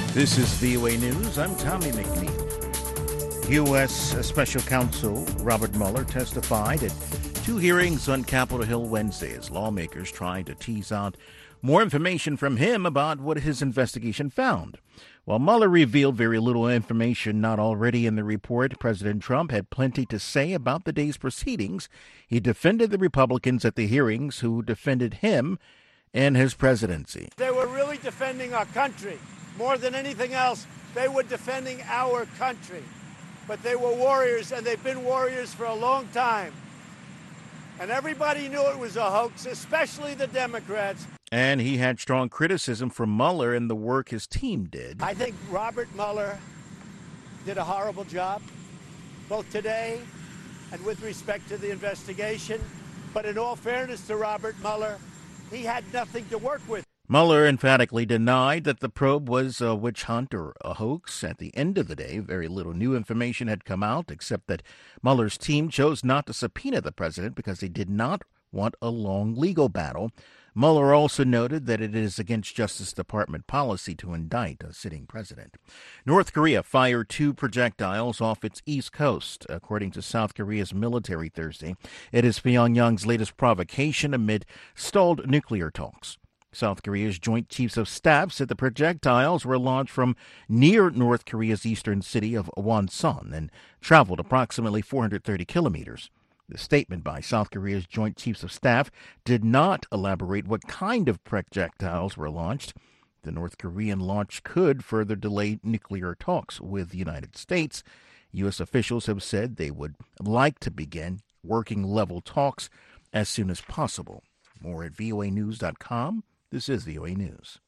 This is VOA News. I'm Tommy McNeil. U.S. Special Counsel Robert Mueller testified at two hearings on Capitol Hill Wednesday as lawmakers tried to tease out more information from him about what his investigation found. While Mueller revealed very little information not already in the report, President Trump had plenty to say about the day's proceedings. He defended the Republicans at the hearings who defended him and his presidency. They were really defending our country. More than anything else, they were defending our country. But they were warriors, and they've been warriors for a long time. And everybody knew it was a hoax, especially the Democrats. And he had strong criticism for Mueller and the work his team did. I think Robert Mueller did a horrible job, both today and with respect to the investigation. But in all fairness to Robert Mueller, he had nothing to work with. Mueller emphatically denied that the probe was a witch hunt or a hoax. At the end of the day, very little new information had come out, except that Mueller's team chose not to subpoena the president because they did not want a long legal battle. Mueller also noted that it is against Justice Department policy to indict a sitting president. North Korea fired two projectiles off its east coast, according to South Korea's military Thursday. It is Pyongyang's latest provocation amid stalled nuclear talks. South Korea's Joint Chiefs of Staff said the projectiles were launched from near North Korea's eastern city of Wonsan and traveled approximately 430 kilometers. The statement by South Korea's Joint Chiefs of Staff did not elaborate what kind of projectiles were launched. The North Korean launch could further delay nuclear talks with the United States. U.S. officials have said they would like to begin working-level talks as soon as possible. More at voanews.com. This is VOA News.